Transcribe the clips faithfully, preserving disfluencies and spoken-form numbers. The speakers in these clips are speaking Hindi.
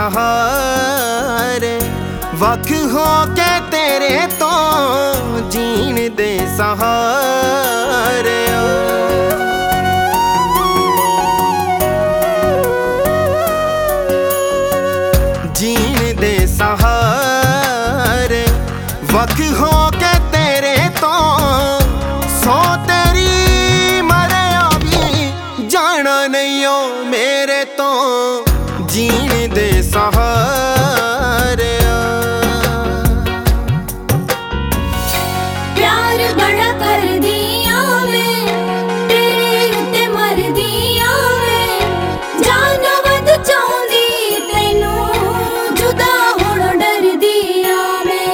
सहारे, वख हो के तेरे तो जीण दे सहारे। जीण दे सहारे, वख हो के तेरे तो सो तेरी मरिया भी जाना नहीं हो मेरे तो जीण दे सहारे। प्यार बड़ा कर दिया मैं तेरे उत्ते मर दिया मैं, जान वध चाहुंदी तैनू जुदा होण डर दिया मैं।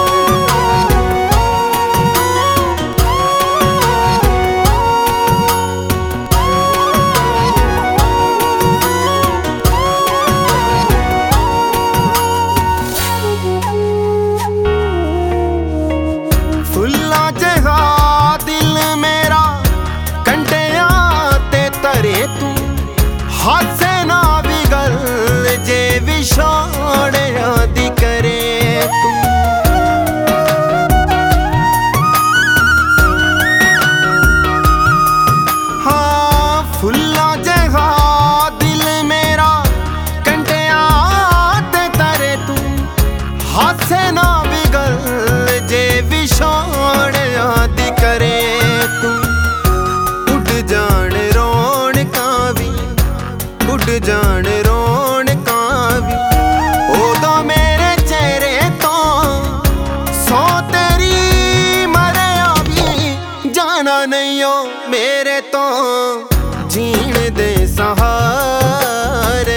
फुल्ला जहा दिल मेरा कंटिया ते तरे तू, हासे ना भी गल जे विछोड़िया दी करे तू। हाँ फुल्ला जहा दिल मेरा कंटिया ते तरे तू, हासे ना भी गल जे विछोड़िया दी करे तू। उड़ जान रौनकां भी, उड़ जान रौनकां भी, ओदों मेरे चेहरे तो सो तेरी मरिया भी जाना नहीं हो मेरे तो जीण दे सहारे।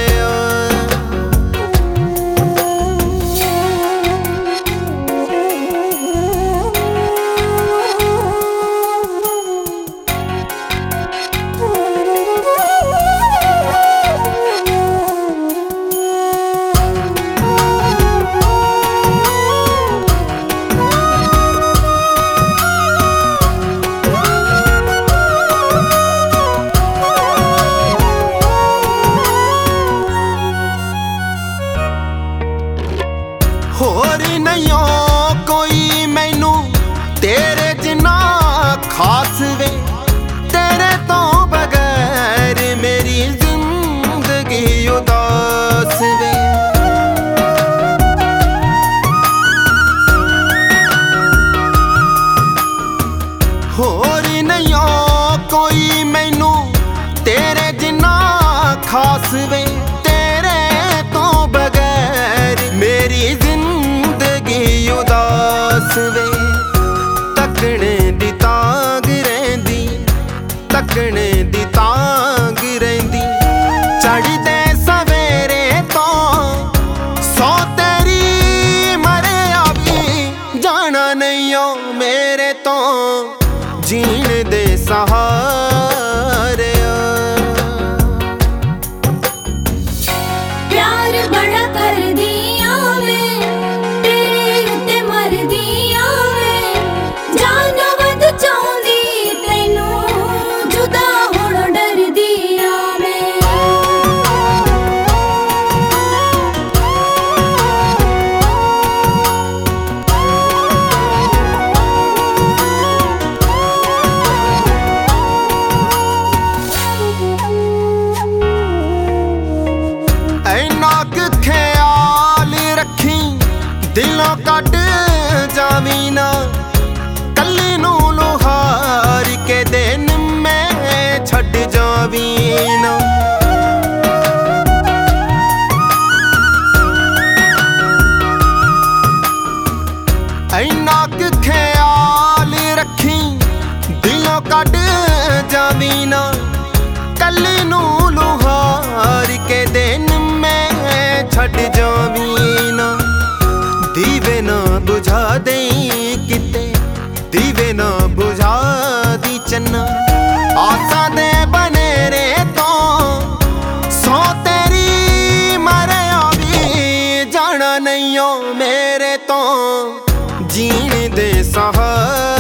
होर नहीं हो कोई मैनू तेरे जिन्ना खास वे, तेरे तो बगैर मेरी जिंदगी उदास वे। होर नहीं हो कोई मैनू तेरे जिन्ना खास वे, तेरे तो बगैर मेरी जिंदगी उदास वे। तकने दी तांग रहिंदी, तकने दी तांग रहिंदी, चढ़दे सवेरे तो सो तेरी मरिया भी जाना नहीं हो मेरे तो जीण दे सहारे। प्यार बड़ा कर दिया मैं तेरे उत्ते मर दिया मैं, जान वध चाहुंदी तैनू जुदा होण डर दिया मैं। ऐना क ख्याल रखी दिलों कट जावी ना, कल्ली नू लुहार के दिन मैं छड़ जावी ना। ऐना क ख्याल रखी दिलों कट जावी ना, कल्ली नू लुहार के दिन मैं छड़ जावी ना। दीवे ना बुझा दे किते, दीवे ना बुझा दी चन्ना, आसा दे बनेरे तो सो तेरी मरिया भी जाना नहीं हो मेरे तो जीण दे सहारे।